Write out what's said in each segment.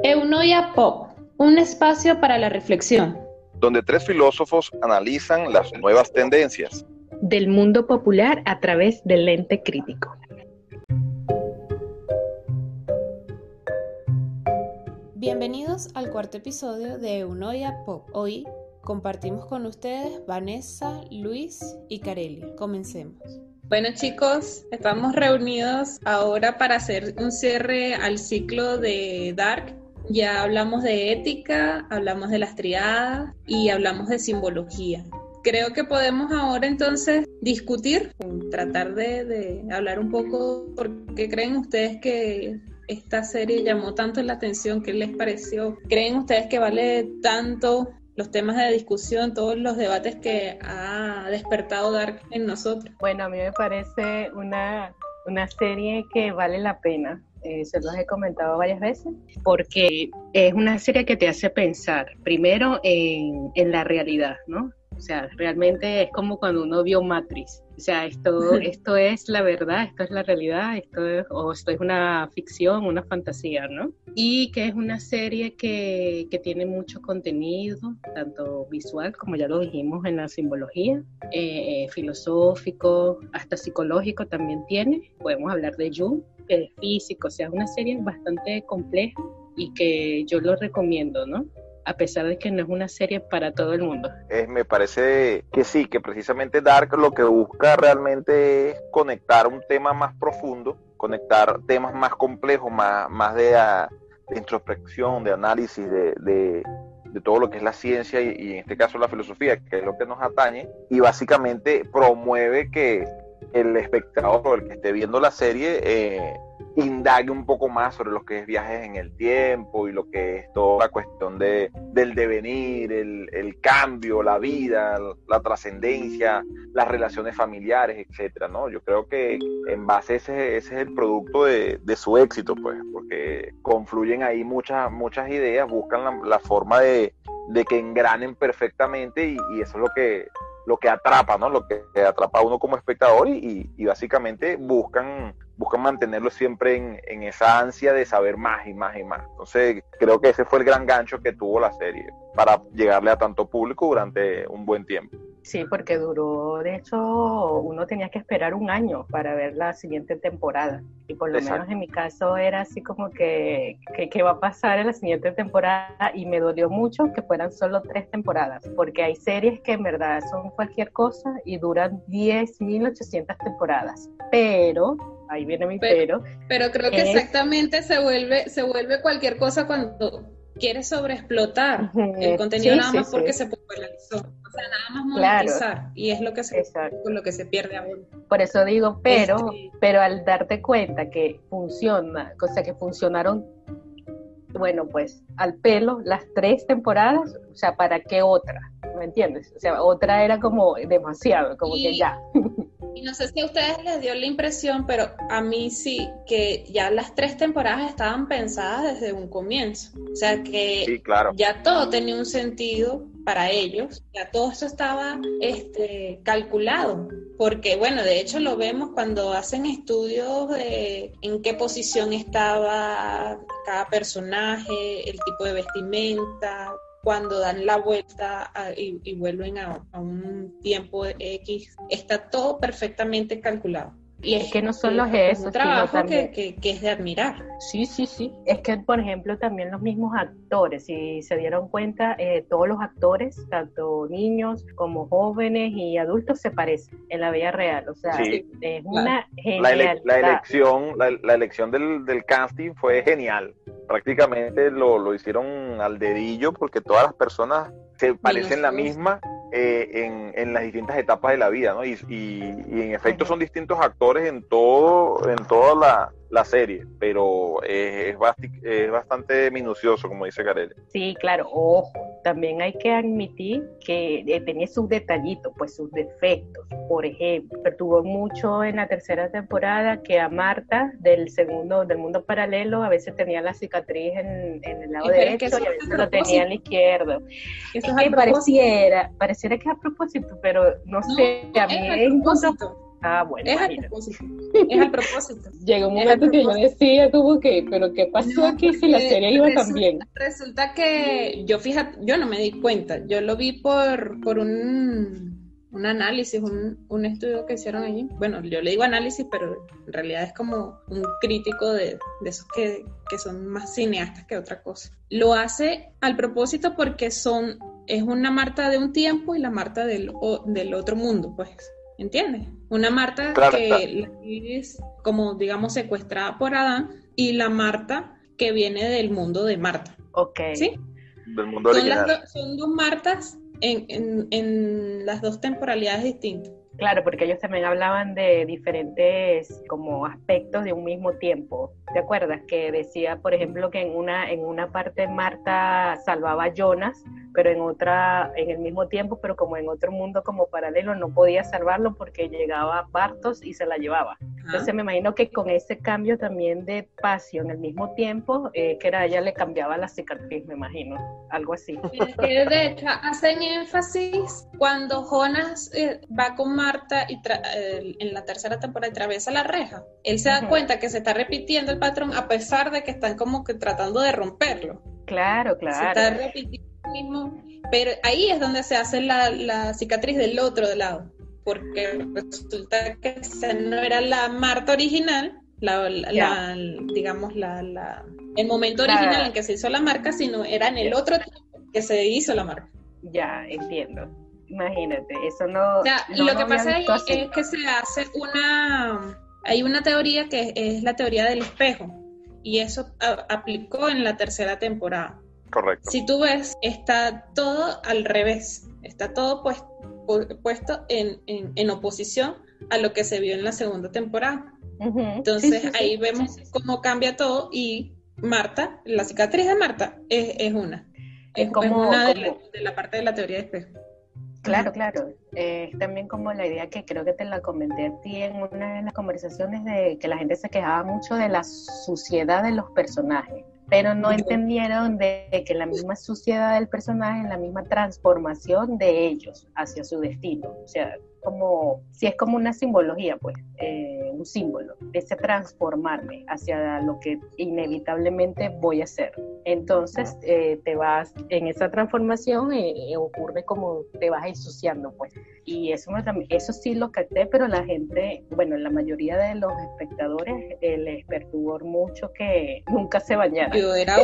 Eunoia Pop, un espacio para la reflexión. Donde tres filósofos analizan las nuevas tendencias Del mundo popular a través del lente crítico. Bienvenidos al cuarto episodio de Eunoia Pop. Hoy compartimos con ustedes Vanessa, Luis y Carelia. Comencemos. Bueno chicos, estamos reunidos ahora para hacer un cierre al ciclo de Dark. Ya hablamos de ética, hablamos de las triadas y hablamos de simbología. Creo que podemos ahora entonces discutir, tratar de hablar un poco por qué creen ustedes que esta serie llamó tanto la atención, qué les pareció. ¿Creen ustedes que vale tanto los temas de discusión, todos los debates que ha despertado Dark en nosotros? Bueno, a mí me parece una serie que vale la pena. Se los he comentado varias veces, porque es una serie que te hace pensar, primero en la realidad, ¿no? O sea, realmente es como cuando uno vio Matrix. O sea, esto es la verdad, esto es la realidad, esto es una ficción, una fantasía, ¿no? Y que es una serie que tiene mucho contenido, tanto visual, como ya lo dijimos en la simbología, filosófico, hasta psicológico también tiene. Podemos hablar de Jung, físico, o sea, es una serie bastante compleja y que yo lo recomiendo, ¿no? A pesar de que no es una serie para todo el mundo. Me parece que sí, que precisamente Dark lo que busca realmente es conectar un tema más profundo, conectar temas más complejos, más de introspección, de análisis, de todo lo que es la ciencia y en este caso la filosofía, que es lo que nos atañe, y básicamente promueve que el espectador o el que esté viendo la serie indague un poco más sobre lo que es viajes en el tiempo y lo que es toda la cuestión del devenir, el cambio, la vida, la trascendencia, las relaciones familiares, etcétera, ¿no? Yo creo que en base ese es el producto de su éxito, pues, porque confluyen ahí muchas ideas, buscan la forma de que engranen perfectamente y eso es lo que atrapa, ¿no? Lo que atrapa a uno como espectador y básicamente buscan mantenerlo siempre en esa ansia de saber más y más y más. Entonces creo que ese fue el gran gancho que tuvo la serie para llegarle a tanto público durante un buen tiempo. Sí, porque duró, de hecho, uno tenía que esperar un año para ver la siguiente temporada. Y por lo menos en mi caso era así como que ¿qué va a pasar en la siguiente temporada? Y me dolió mucho que fueran solo 3 temporadas, porque hay series que en verdad son cualquier cosa y duran 10.800 temporadas. Pero, ahí viene mi pero. Pero creo que exactamente se vuelve cualquier cosa cuando quieres sobreexplotar el contenido más porque se popularizó. O sea, nada más monetizar, claro. Y es lo que con lo que se pierde ahora. Por eso digo, pero al darte cuenta que funciona, o sea, que funcionaron, bueno, pues al pelo las 3 temporadas, o sea, ¿para qué otra? ¿Me entiendes? O sea, otra era como demasiado, como que ya. Y no sé si a ustedes les dio la impresión, pero a mí sí, que ya las 3 temporadas estaban pensadas desde un comienzo. O sea que sí, claro. Ya todo tenía un sentido para ellos, ya todo eso estaba calculado. Porque, bueno, de hecho lo vemos cuando hacen estudios de en qué posición estaba cada personaje, el tipo de vestimenta, cuando dan la vuelta y vuelven a un tiempo X, está todo perfectamente calculado. Y es que no solo es eso, un trabajo que es de admirar. Sí. Es que, por ejemplo, también los mismos actores, si se dieron cuenta, todos los actores, tanto niños como jóvenes y adultos, se parecen en la vida real. O sea, sí, es una genialidad. La elección del casting fue genial. Prácticamente lo hicieron al dedillo porque todas las personas se parecen la misma en las distintas etapas de la vida, ¿no? Y en efecto son distintos actores en toda la serie, pero es bastante minucioso, como dice Carelia. Sí, claro, ojo, también hay que admitir que tenía sus detallitos, pues sus defectos. Por ejemplo, perturbó mucho en la tercera temporada que a Marta del mundo paralelo a veces tenía la cicatriz en el lado derecho y a veces lo tenía en el izquierdo. Es que pareciera que es a propósito, pero no sé, a mí Bueno, es al propósito. Es al propósito. Llegó un momento que yo decía como que, pero ¿qué pasó aquí si la serie iba tan bien? Resulta que yo no me di cuenta. Yo lo vi por un análisis, un estudio que hicieron allí. Bueno, yo le digo análisis, pero en realidad es como un crítico de esos que son más cineastas que otra cosa. Lo hace al propósito porque es una Marta de un tiempo y la Marta del otro mundo, pues. ¿Entiendes? Una Marta que es como, digamos, secuestrada por Adán, y la Marta que viene del mundo de Marta. Ok. ¿Sí? Del mundo original. Son dos Martas en las dos temporalidades distintas. Claro, porque ellos también hablaban de diferentes como aspectos de un mismo tiempo. ¿Te acuerdas? Que decía, por ejemplo, que en una parte Marta salvaba a Jonas, pero en otra, en el mismo tiempo, pero como en otro mundo como paralelo, no podía salvarlo porque llegaba Bartos y se la llevaba. Entonces me imagino que con ese cambio también de espacio en el mismo tiempo, que era ella le cambiaba la cicatriz, me imagino, algo así. De hecho, hacen énfasis cuando Jonas va con Marta y en la tercera temporada y atraviesa la reja. Él se da cuenta que se está repitiendo el patrón a pesar de que están como que tratando de romperlo. Claro. Se está repitiendo el mismo, pero ahí es donde se hace la cicatriz del otro lado, porque resulta que esa no era la Marta original, digamos el momento original en que se hizo la marca, sino era en el otro tiempo que se hizo la marca. Ya, entiendo. Imagínate, eso no... O sea, lo que pasa ahí es que se hace hay una teoría que es la teoría del espejo, y eso aplicó en la tercera temporada. Correcto. Si tú ves, está todo al revés, está todo puesto en oposición a lo que se vio en la segunda temporada. Entonces sí. Ahí vemos cómo cambia todo, y Marta, la cicatriz de Marta es una. Es una de la parte de la teoría de espejo. Claro. También como la idea que creo que te la comenté a ti en una de las conversaciones, de que la gente se quejaba mucho de la suciedad de los personajes, pero no entendieron de que la misma suciedad del personaje, la misma transformación de ellos hacia su destino. O sea, si es como una simbología, pues, un símbolo, ese transformarme hacia lo que inevitablemente voy a hacer. Entonces, te vas, en esa transformación ocurre como te vas ensuciando, pues. Y eso sí lo capté, pero la gente, bueno, la mayoría de los espectadores les perturbó mucho que nunca se bañaran. Yo era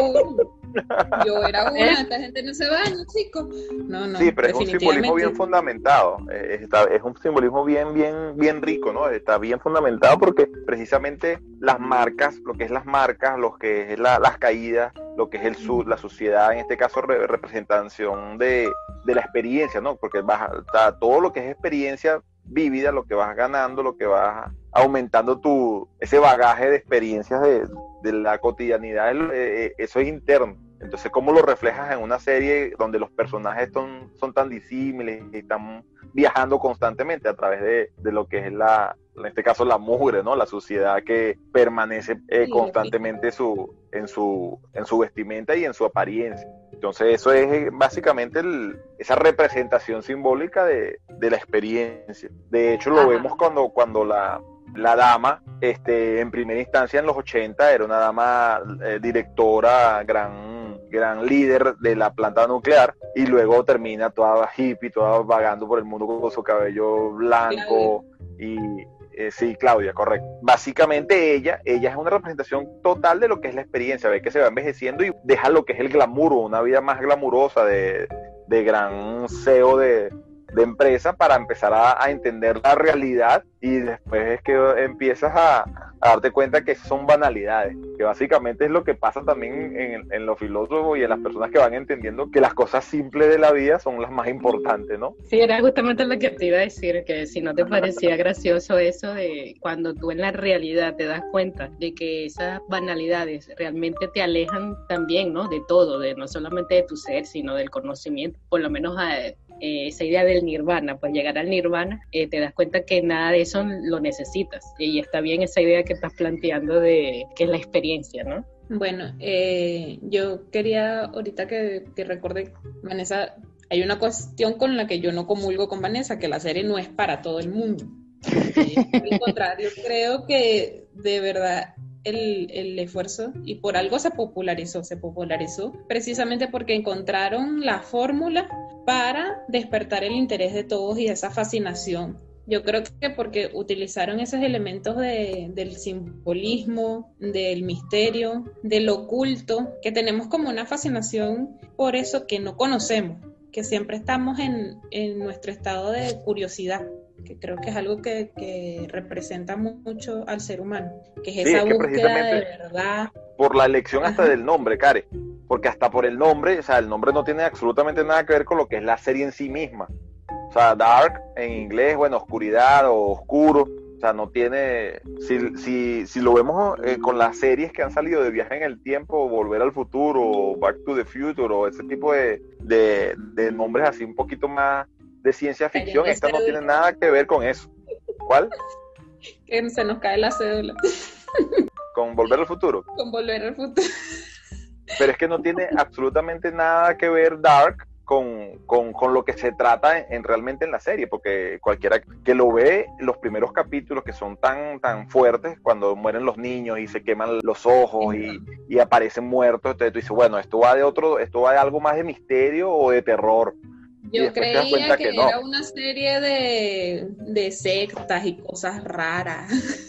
una, esta gente no se baña, chicos. No, sí, pero es un simbolismo bien fundamentado, es un simbolismo bien rico, ¿no? Está bien fundamentado porque precisamente las marcas, lo que es las caídas, lo que es la suciedad, en este caso representación de la experiencia, ¿no? Porque todo lo que es experiencia vívida, lo que vas ganando, lo que vas aumentando ese bagaje de experiencias de la cotidianidad, eso es interno. Entonces, ¿cómo lo reflejas en una serie donde los personajes son tan disímiles y están viajando constantemente a través de lo que es en este caso la mugre, ¿no? La suciedad que permanece constantemente en su vestimenta y en su apariencia. Entonces, eso es básicamente esa representación simbólica de la experiencia. De hecho, lo vemos cuando la dama, en primera instancia en los 80, era una dama directora, gran líder de la planta nuclear, y luego termina toda hippie, toda vagando por el mundo con su cabello blanco. Sí, Claudia, correcto. Básicamente ella es una representación total de lo que es la experiencia, ve que se va envejeciendo y deja lo que es el glamour, una vida más glamurosa de gran CEO de empresa, para empezar a entender la realidad, y después es que empiezas a darte cuenta que son banalidades, que básicamente es lo que pasa también en los filósofos y en las personas que van entendiendo que las cosas simples de la vida son las más importantes, ¿no? Sí, era justamente lo que te iba a decir, que si no te parecía gracioso eso de cuando tú en la realidad te das cuenta de que esas banalidades realmente te alejan también, ¿no? De todo, no solamente de tu ser, sino del conocimiento, por lo menos esa idea del nirvana, pues llegar al nirvana, te das cuenta que nada de eso lo necesitas, y está bien esa idea que estás planteando de que es la experiencia, ¿no? Bueno, yo quería ahorita que recordé, Vanessa, hay una cuestión con la que yo no comulgo con Vanessa, que la serie no es para todo el mundo. Al contrario, creo que de verdad el esfuerzo, y por algo se popularizó precisamente porque encontraron la fórmula para despertar el interés de todos y esa fascinación. Yo creo que porque utilizaron esos elementos del simbolismo, del misterio, del oculto, que tenemos como una fascinación por eso que no conocemos, que siempre estamos en nuestro estado de curiosidad, que creo que es algo que representa mucho al ser humano, que es esa búsqueda de verdad. Por la elección hasta del nombre, Karen, porque hasta por el nombre, o sea, el nombre no tiene absolutamente nada que ver con lo que es la serie en sí misma. O sea, dark en inglés, bueno, oscuridad o oscuro, o sea, no tiene, si lo vemos con las series que han salido de Viaje en el Tiempo, Volver al Futuro, o Back to the Future, o ese tipo de nombres así un poquito más de ciencia ficción, esta no tiene nada que ver con eso. ¿Cuál? Que se nos cae la cédula. ¿Con Volver al Futuro? Con Volver al Futuro. Pero es que no tiene absolutamente nada que ver Dark con lo que se trata realmente en la serie, porque cualquiera que lo ve, los primeros capítulos que son tan fuertes, cuando mueren los niños y se queman los ojos y aparecen muertos, entonces tú dices, bueno, esto va de algo más de misterio o de terror. Yo creía que era una serie de sectas y cosas raras,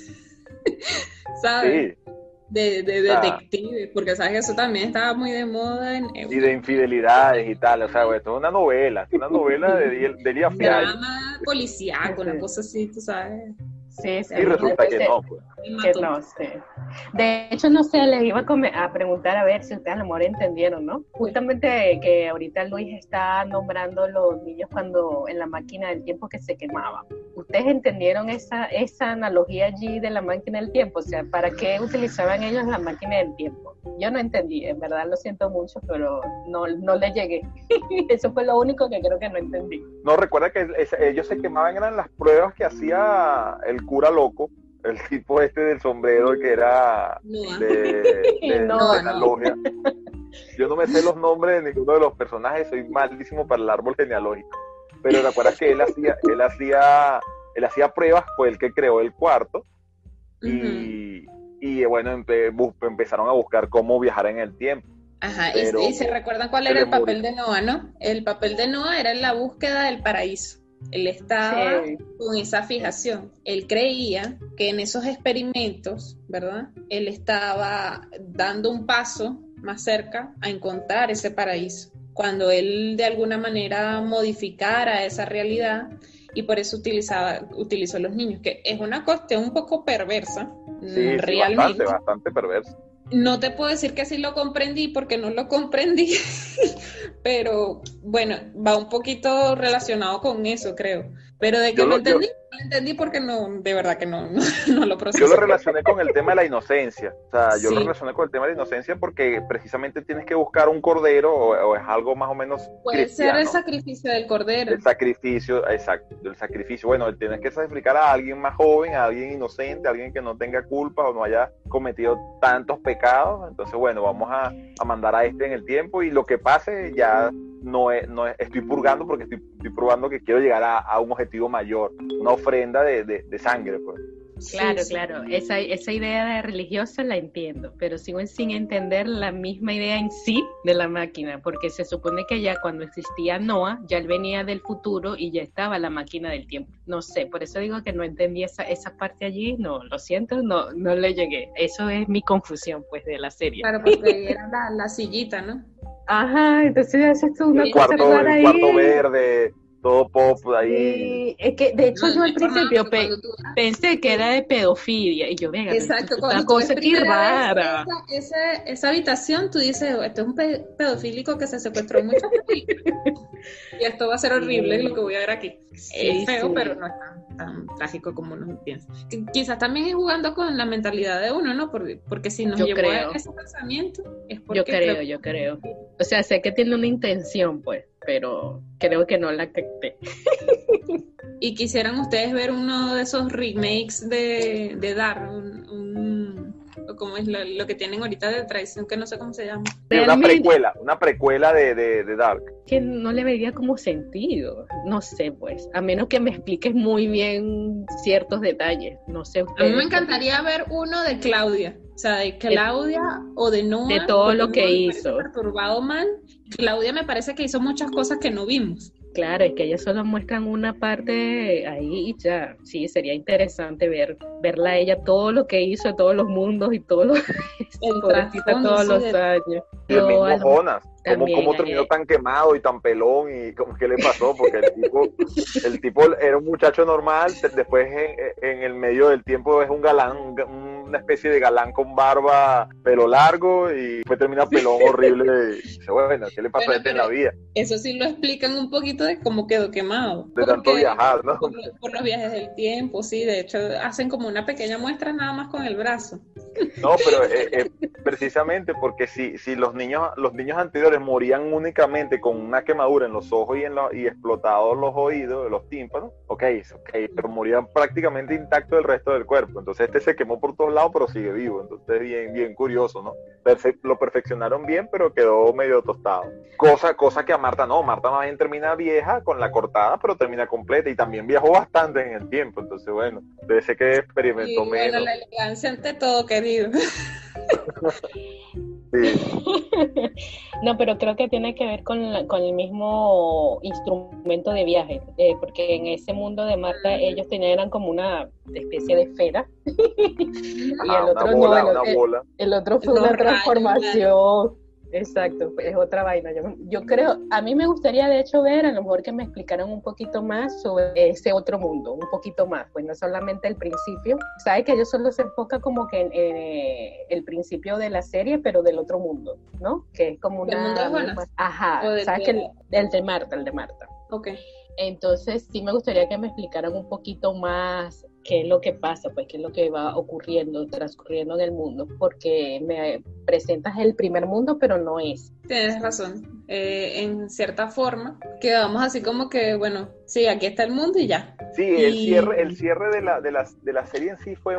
¿sabes? Sí. De detectives, porque sabes que eso también estaba muy de moda y de infidelidades y tal, o sea, esto es una novela de Elías Fiallo. Drama policíaco, una cosa así, tú sabes. Sí, y resulta que no, pues. Que no, sí. De hecho, no sé, les iba a preguntar a ver si ustedes a lo mejor entendieron, ¿no? Justamente que ahorita Luis está nombrando los niños cuando en la máquina del tiempo que se quemaba. ¿Ustedes entendieron esa analogía allí de la máquina del tiempo? O sea, ¿para qué utilizaban ellos la máquina del tiempo? Yo no entendí, en verdad lo siento mucho, pero no le llegué. Eso fue lo único que creo que no entendí. No, recuerda que ellos se quemaban, eran las pruebas que hacía el cura loco, el tipo del sombrero que era de la logia. Yo no me sé los nombres de ninguno de los personajes, soy malísimo para el árbol genealógico. Pero recuerda que él hacía pruebas, fue el que creó el cuarto. Y bueno, empezaron a buscar cómo viajar en el tiempo. Ajá, y se recuerdan cuál era el papel de Noah, ¿no? El papel de Noah era en la búsqueda del paraíso. Él estaba con esa fijación. Él creía que en esos experimentos, ¿verdad? Él estaba dando un paso más cerca a encontrar ese paraíso. Cuando él de alguna manera modificara esa realidad, y por eso utilizó a los niños, que es una cuestión un poco perversa, realmente. Bastante perversa. No te puedo decir que sí lo comprendí porque no lo comprendí, pero bueno, va un poquito relacionado con eso, creo. Pero de que lo entendí porque no, de verdad que no lo procesé. Yo lo relacioné con el tema de la inocencia. O sea, yo lo relacioné con el tema de la inocencia porque precisamente tienes que buscar un cordero o es algo más o menos puede cristiano. Ser el sacrificio del cordero. El sacrificio, exacto, el sacrificio. Bueno, tienes que sacrificar a alguien más joven, a alguien inocente, a alguien que no tenga culpa o no haya cometido tantos pecados. Entonces, bueno, vamos a mandar a este en el tiempo y lo que pase ya no es estoy purgando porque estoy probando que quiero llegar a un objetivo mayor, una ofrenda de sangre, pues. Claro, esa idea de religiosa la entiendo, pero sigo sin entender la misma idea en sí de la máquina, porque se supone que ya cuando existía Noah, ya él venía del futuro y ya estaba la máquina del tiempo. No sé, por eso digo que no entendí esa parte allí, no, lo siento, no le llegué. Eso es mi confusión, pues, de la serie. Claro, porque era la sillita, ¿no? Ajá, entonces es una cosa rara ahí. El cuarto verde, todo pop ahí. Sí, es que de hecho yo al principio pensé que era de pedofilia y yo, venga, exacto, una cosa aquí rara. Esa habitación, tú dices, esto es un pedofílico que se secuestró mucho y esto va a ser horrible lo que voy a ver aquí. Es feo, pero no es tan trágico como uno piensa. Quizás también es jugando con la mentalidad de uno, ¿no? Porque si nos llevó a ese pensamiento es porque... Yo creo. O sea, sé que tiene una intención, pues, pero creo que no la capté. ¿Y quisieran ustedes ver uno de esos remakes de Dark, o como es lo que tienen ahorita de traición, que no sé cómo se llama. Sí, una precuela de Dark. Que no le vería como sentido, no sé, pues, a menos que me expliques muy bien ciertos detalles, no sé ustedes. A mí me encantaría ver uno de Claudia, o sea, de Claudia o de Noah. De todo lo que hizo. Perturbado mal. Claudia me parece que hizo muchas cosas que no vimos. Claro, es que ellas solo muestran una parte ahí y ya. Sí, sería interesante verla a ella, todo lo que hizo, todos los mundos y todos los todos los años. Y el mismo Jonas, cómo terminó tan quemado y tan pelón y qué le pasó, porque el tipo era un muchacho normal, después en el medio del tiempo es un galán, una especie de galán con barba, pelo largo, y después termina pelón horrible y dice, bueno, ¿qué le pasó a este en la vida? Eso sí lo explican un poquito de cómo quedó quemado. De tanto viajar, ¿no? Por los viajes del tiempo, sí, de hecho hacen como una pequeña muestra nada más con el brazo. No, pero precisamente porque si los niños anteriores morían únicamente con una quemadura en los ojos y explotados los oídos, los tímpanos, ok, pero morían prácticamente intactos el resto del cuerpo. Entonces este se quemó por todos lados, pero sigue vivo. Entonces bien curioso, ¿no? Lo perfeccionaron bien, pero quedó medio tostado. Cosa que a Marta no. Marta más bien termina vieja con la cortada, pero termina completa, y también viajó bastante en el tiempo. Entonces, bueno, debe ser que experimentó menos. Bueno, la elegancia ante todo, querido. Sí. No, pero creo que tiene que ver con el mismo instrumento de viaje, porque en ese mundo de Marta ellos eran como una especie de esfera y el otro bola. El otro fue una transformación. Exacto, es otra vaina. Yo creo, a mí me gustaría de hecho ver, a lo mejor que me explicaran un poquito más sobre ese otro mundo, un poquito más, pues no solamente el principio. Sabes que ellos solo se enfoca como que en el principio de la serie, pero del otro mundo, ¿no? Que es como una... ¿El mundo de Jonas? Ajá, sabes que el de Marta. Ok. Entonces sí me gustaría que me explicaran un poquito más qué es lo que pasa, pues qué es lo que va transcurriendo en el mundo, porque me presentas el primer mundo, pero no es. Tienes razón, en cierta forma quedamos así como que, bueno, sí, aquí está el mundo y ya. Sí, el cierre de la serie en sí fue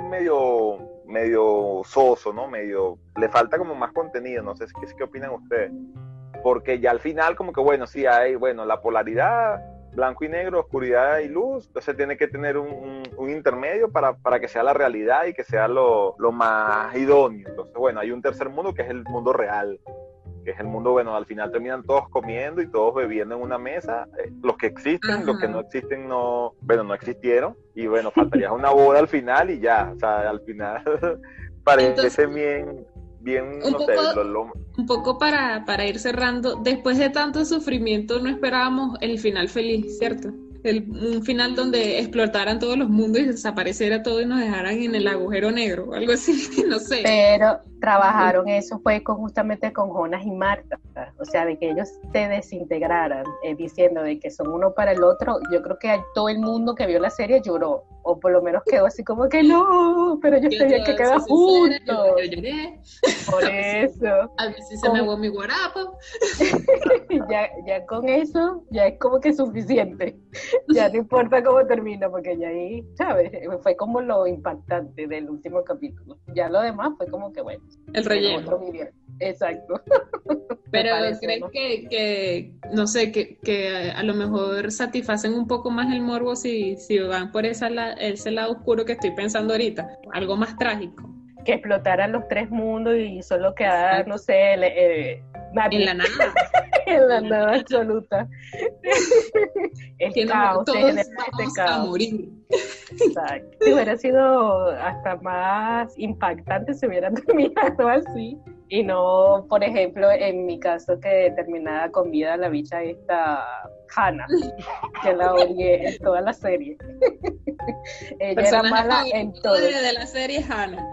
medio soso, ¿no? Le falta como más contenido, no sé qué opinan ustedes, porque ya al final como que, bueno, sí hay, bueno, la polaridad, blanco y negro, oscuridad y luz, entonces tiene que tener un intermedio para que sea la realidad y que sea lo más idóneo. Entonces, bueno, hay un tercer mundo que es el mundo real, que es el mundo, bueno, al final terminan todos comiendo y todos bebiendo en una mesa, los que existen, ajá, los que no existen no existieron, y bueno, faltaría una boda al final y ya, o sea, al final parece entonces, bien, no sé, un poco para ir cerrando, después de tanto sufrimiento no esperábamos el final feliz, ¿cierto? Un final donde explotaran todos los mundos y desapareciera todo y nos dejaran en el agujero negro, algo así, no sé. Pero trabajaron eso fue justamente con Jonas y Marta, o sea, de que ellos se desintegraran, diciendo de que son uno para el otro. Yo creo que todo el mundo que vio la serie lloró, o por lo menos quedó así como que no, pero yo sabía que quedan juntos. Yo lloré. Por eso. A mí sí se me aguó mi guarapo. ya con eso, ya es como que suficiente. Ya no importa cómo termina, porque ya ahí, ¿sabes? Fue como lo impactante del último capítulo. Ya lo demás fue como que, bueno. El relleno. Exacto. Pero ¿crees, ¿no?, que no sé, que a lo mejor satisfacen un poco más el morbo si van por ese lado oscuro que estoy pensando ahorita? Algo más trágico. Que explotaran los tres mundos y solo quedar, no sé, en la nada. En la nada absoluta. El caos, todos vamos a morir. Exacto. Si hubiera sido hasta más impactante, se hubiera terminado así. Y no, por ejemplo, en mi caso, que terminaba con vida la bicha esta Hannah, que la odié en toda la serie. Ella era mala en todo. De la serie Hannah.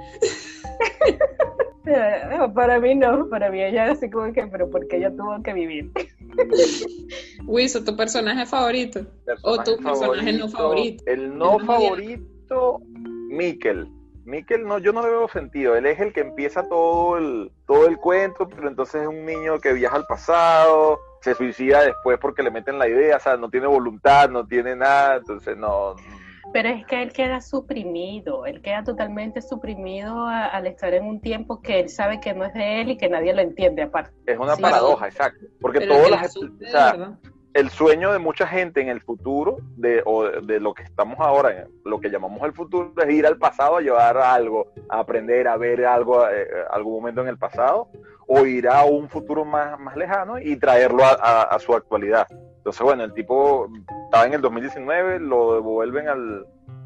Para mí no, para mí ella así como que, pero ¿por qué ella tuvo que vivir? Wiso, ¿tu personaje favorito? ¿O tu personaje no favorito? El no favorito, Mikkel, no, yo no le veo sentido. Él es el que empieza todo el cuento, pero entonces es un niño que viaja al pasado, se suicida después porque le meten la idea, o sea, no tiene voluntad, no tiene nada, entonces no. Pero es que él queda suprimido, él queda totalmente suprimido al estar en un tiempo que él sabe que no es de él y que nadie lo entiende aparte. Es una paradoja, exacto. Porque todas las... el sueño de mucha gente en el futuro, de lo que estamos ahora, lo que llamamos el futuro, es ir al pasado a llevar algo, a aprender, a ver algo, algún momento en el pasado, o ir a un futuro más lejano y traerlo a su actualidad. Entonces, bueno, el tipo estaba en el 2019, lo devuelven al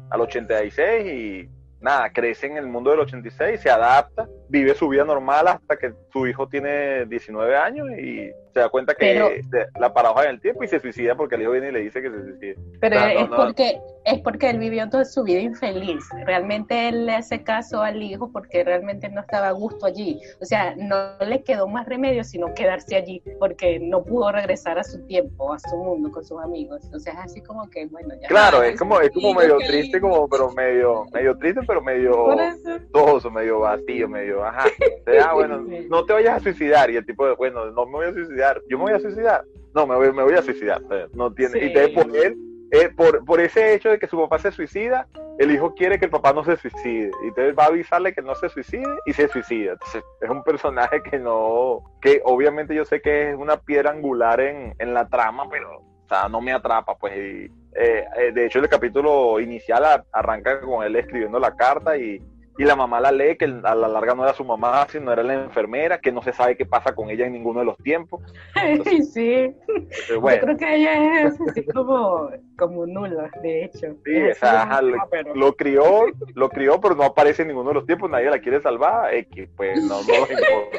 86 y nada, crece en el mundo del 86, se adapta, vive su vida normal hasta que su hijo tiene 19 años y se da cuenta que la paradoja en el tiempo y se suicida porque el hijo viene y le dice que se suicide. Pero es porque él vivió toda su vida infeliz. Realmente él le hace caso al hijo porque realmente no estaba a gusto allí. O sea, no le quedó más remedio sino quedarse allí porque no pudo regresar a su tiempo, a su mundo con sus amigos. Entonces es así como que, bueno, ya. Claro, es como medio triste, pero medio triste, pero medio toso, medio vacío, medio, ajá. O sea, bueno, no te vayas a suicidar. Y el tipo de, bueno, no me voy a suicidar. ¿Yo me voy a suicidar? No, me voy a suicidar. No tiene, sí. Y entonces por ese hecho de que su papá se suicida, el hijo quiere que el papá no se suicide. Y entonces va a avisarle que no se suicide y se suicida. Entonces, es un personaje que obviamente yo sé que es una piedra angular en la trama, pero o sea, no me atrapa, pues. Y, de hecho, el capítulo inicial arranca con él escribiendo la carta y la mamá la lee, que a la larga no era su mamá, sino era la enfermera, que no se sabe qué pasa con ella en ninguno de los tiempos. Entonces, sí, bueno. Yo creo que ella es así como nula, de hecho. Sí, o sea, lo crió, pero no aparece en ninguno de los tiempos, nadie la quiere salvar, pues no nos importa.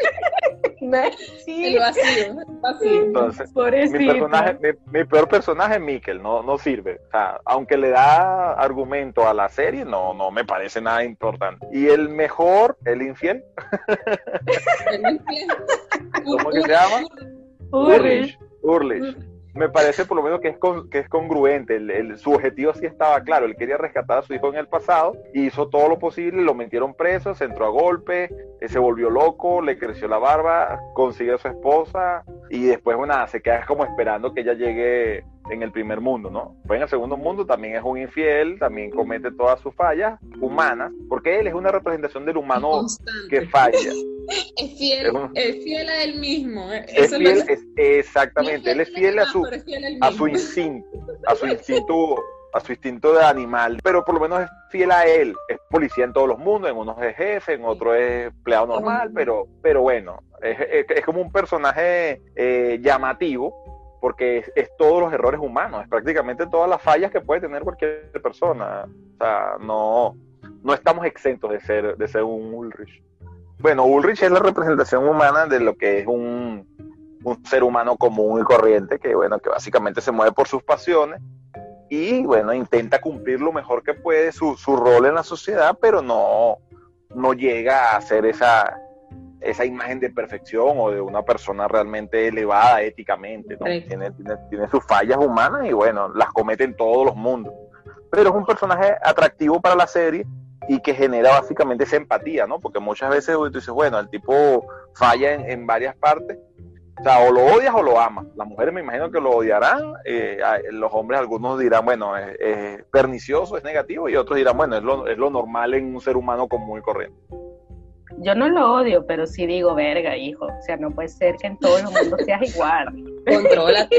Sí. El vacío. Entonces, mi peor personaje es Mikkel, no sirve. O sea, aunque le da argumento a la serie, no me parece nada importante. Y el mejor, el infiel. ¿Cómo que se llama? Ulrich. Me parece por lo menos que es congruente. Su objetivo sí estaba claro. Él quería rescatar a su hijo en el pasado, hizo todo lo posible, lo metieron preso, se entró a golpe, se volvió loco, le creció la barba, consigue a su esposa y después se queda como esperando que ella llegue en el primer mundo, ¿no? Pues en el segundo mundo también es un infiel, también comete todas sus fallas humanas, porque él es una representación del humano constante, que falla. Es fiel a él mismo. Exactamente, él es fiel a su instinto de animal, pero por lo menos es fiel a él. Es policía en todos los mundos, en unos es jefe, en otros es empleado normal, pero bueno, es como un personaje llamativo, porque es todos los errores humanos, es prácticamente todas las fallas que puede tener cualquier persona. O sea, no estamos exentos de ser un Ulrich. Bueno, Ulrich es la representación humana de lo que es un ser humano común y corriente, que básicamente se mueve por sus pasiones y bueno, intenta cumplir lo mejor que puede su rol en la sociedad, pero no llega a ser esa imagen de perfección o de una persona realmente elevada éticamente, ¿no? Tiene sus fallas humanas y bueno, las comete en todos los mundos, pero es un personaje atractivo para la serie y que genera básicamente esa empatía, ¿no? Porque muchas veces tú dices, bueno, el tipo falla en varias partes, o sea, o lo odias o lo amas. Las mujeres me imagino que lo odiarán, los hombres algunos dirán, bueno, es pernicioso, es negativo, y otros dirán, bueno, es lo normal en un ser humano común y corriente. Yo no lo odio, pero sí digo, verga, hijo, o sea, no puede ser que en todo el mundo seas igual. Contrólate.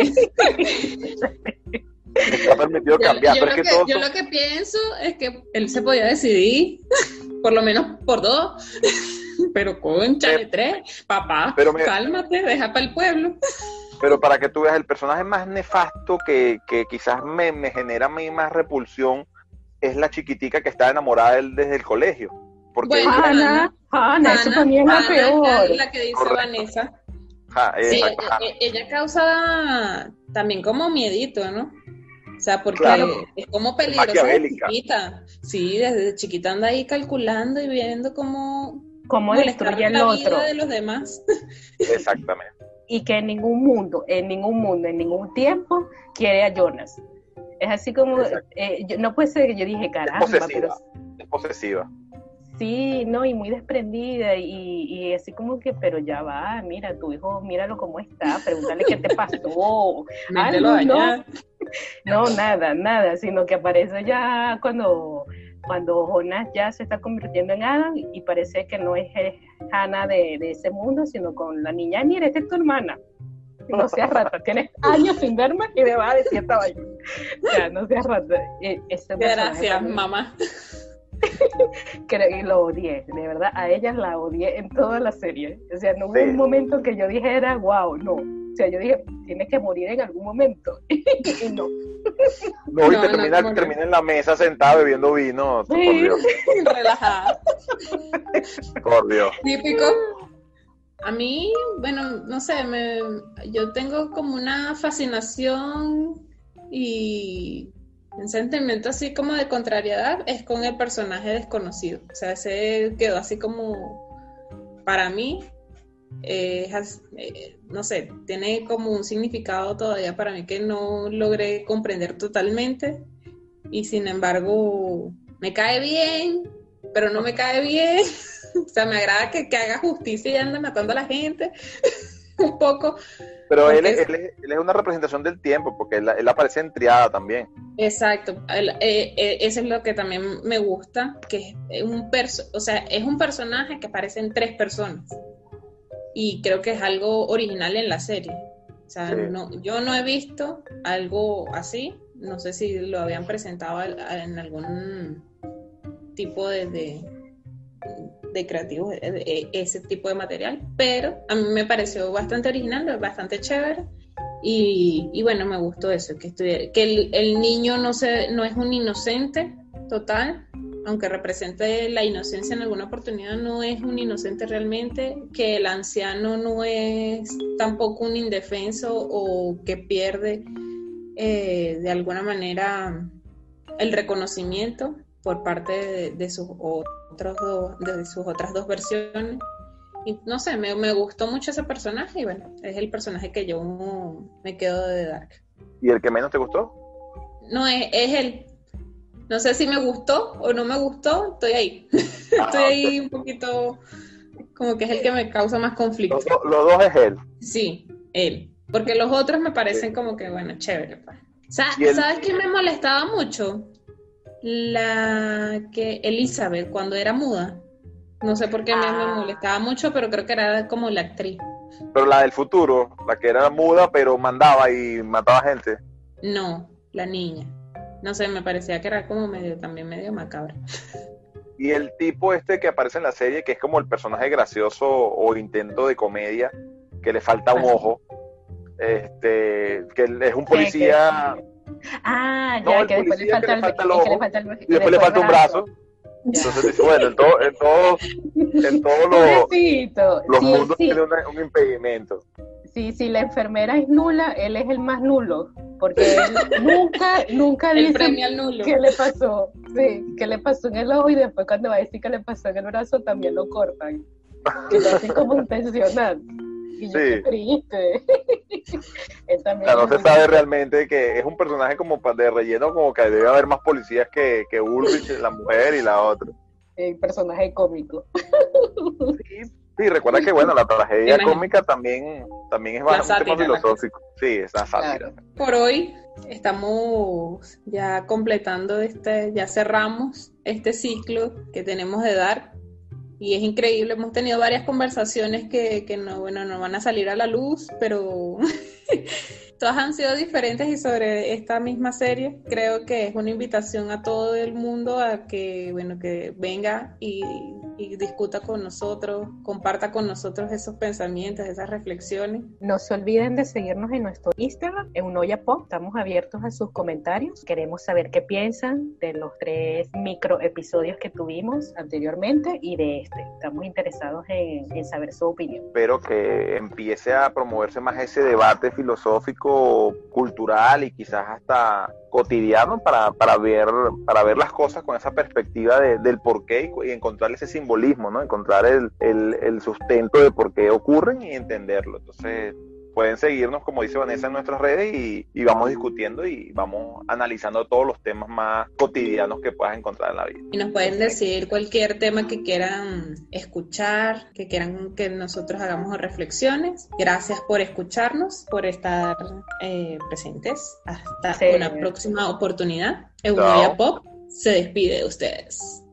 Está permitido cambiar. Yo lo que pienso es que él se podía decidir, por lo menos por 2, pero cónchale 3, papá, cálmate, deja para el pueblo. Pero para que tú veas, el personaje más nefasto que quizás me genera a mí más repulsión es la chiquitica que está enamorada de él desde el colegio. Porque Ana, eso también es la peor. La que dice correcto. Vanessa. Sí, ella causa también como miedito, ¿no? O sea, porque es como peligrosa desde chiquita. Sí, desde chiquita anda ahí calculando y viendo cómo destruye al otro. Vida de los demás. Exactamente. Y que en ningún mundo, en ningún tiempo quiere a Jonas. Es así como, no puede ser que yo dije, caramba, es posesiva. Sí, no, y muy desprendida y así como que, pero ya va, mira, tu hijo, míralo cómo está, pregúntale qué te pasó. Mételo allá. No, nada, sino que aparece ya cuando Jonas ya se está convirtiendo en Adam y parece que no es Hannah de ese mundo, sino con la niña, mira, esta es tu hermana. No seas rata, tienes años sin verme y me vas a decir esta vaina. O sea, no seas rata. Gracias, mamá. Y lo odié, de verdad, a ella la odié en toda la serie. O sea, no hubo un momento que yo dijera, wow, no. O sea, yo dije, tienes que morir en algún momento. Y no. No, y termina en la mesa sentada bebiendo vino. Sí. Por Dios. Relajada. Por Dios. Típico. A mí, bueno, no sé, yo tengo como una fascinación y un sentimiento así como de contrariedad es con el personaje desconocido. O sea, ese quedó así como, para mí, no sé, tiene como un significado todavía para mí que no logré comprender totalmente y sin embargo me cae bien, pero no me cae bien. O sea, me agrada que haga justicia y ande matando a la gente un poco. Pero él es una representación del tiempo, porque él aparece en Triada también. Exacto. Eso es lo que también me gusta, que es un personaje que aparece en 3 personas. Y creo que es algo original en la serie. O sea, sí. Yo no he visto algo así. No sé si lo habían presentado en algún tipo de creativos, ese tipo de material, pero a mí me pareció bastante original, bastante chévere y bueno, me gustó eso, que el niño no es un inocente total, aunque represente la inocencia en alguna oportunidad, no es un inocente realmente, que el anciano no es tampoco un indefenso o que pierde de alguna manera el reconocimiento por parte de sus otras 2 versiones. Y no sé, me gustó mucho ese personaje y bueno, es el personaje que yo me quedo de Dark. ¿Y el que menos te gustó? No, es él. No sé si me gustó o no me gustó, estoy ahí. Estoy ahí un poquito, como que es el que me causa más conflicto. Los 2 es él. Sí, él. Porque los otros me parecen como que, bueno, chévere. Pues. ¿Sabes qué me molestaba mucho? La que Elizabeth, cuando era muda. No sé por qué me molestaba mucho, pero creo que era como la actriz. Pero la del futuro, la que era muda, pero mandaba y mataba gente. No, la niña. No sé, me parecía que era como también medio macabra. Y el tipo que aparece en la serie, que es como el personaje gracioso o intento de comedia, que le falta un ojo, que es un policía... que después le falta el ojo, y después le falta un brazo. Entonces dice, bueno, en todos los mundos tiene un impedimento. Sí, la enfermera es nula, él es el más nulo, porque él nunca dice qué le pasó, qué le pasó en el ojo y después cuando va a decir qué le pasó en el brazo también lo cortan, que lo hacen como intencional. Y yo qué triste. No se sabe realmente que es un personaje como de relleno, como que debe haber más policías que Ulrich, la mujer y la otra. El personaje cómico. Sí, recuerda que bueno, la tragedia cómica también es bastante tema filosófico. Sí, es una sátira. Claro. Por hoy estamos ya completando ya cerramos este ciclo que tenemos de Dark. Y es increíble, hemos tenido varias conversaciones que no van a salir a la luz, pero todas han sido diferentes y sobre esta misma serie. Creo que es una invitación a todo el mundo a que venga y discuta con nosotros, comparta con nosotros esos pensamientos, esas reflexiones. No se olviden de seguirnos en nuestro Instagram, en Unoya Pop. Estamos abiertos a sus comentarios. Queremos saber qué piensan de los 3 micro episodios que tuvimos anteriormente y de este. Estamos interesados en saber su opinión. Espero que empiece a promoverse más ese debate filosófico, cultural y quizás hasta cotidiano para ver las cosas con esa perspectiva del porqué y encontrar ese simbolismo, ¿no? Encontrar el sustento de por qué ocurren y entenderlo. Entonces, pueden seguirnos, como dice Vanessa, en nuestras redes y vamos discutiendo y vamos analizando todos los temas más cotidianos que puedas encontrar en la vida. Y nos pueden decir cualquier tema que quieran escuchar, que quieran que nosotros hagamos reflexiones. Gracias por escucharnos, por estar presentes. Hasta una próxima oportunidad. Eunoia Pop se despide de ustedes.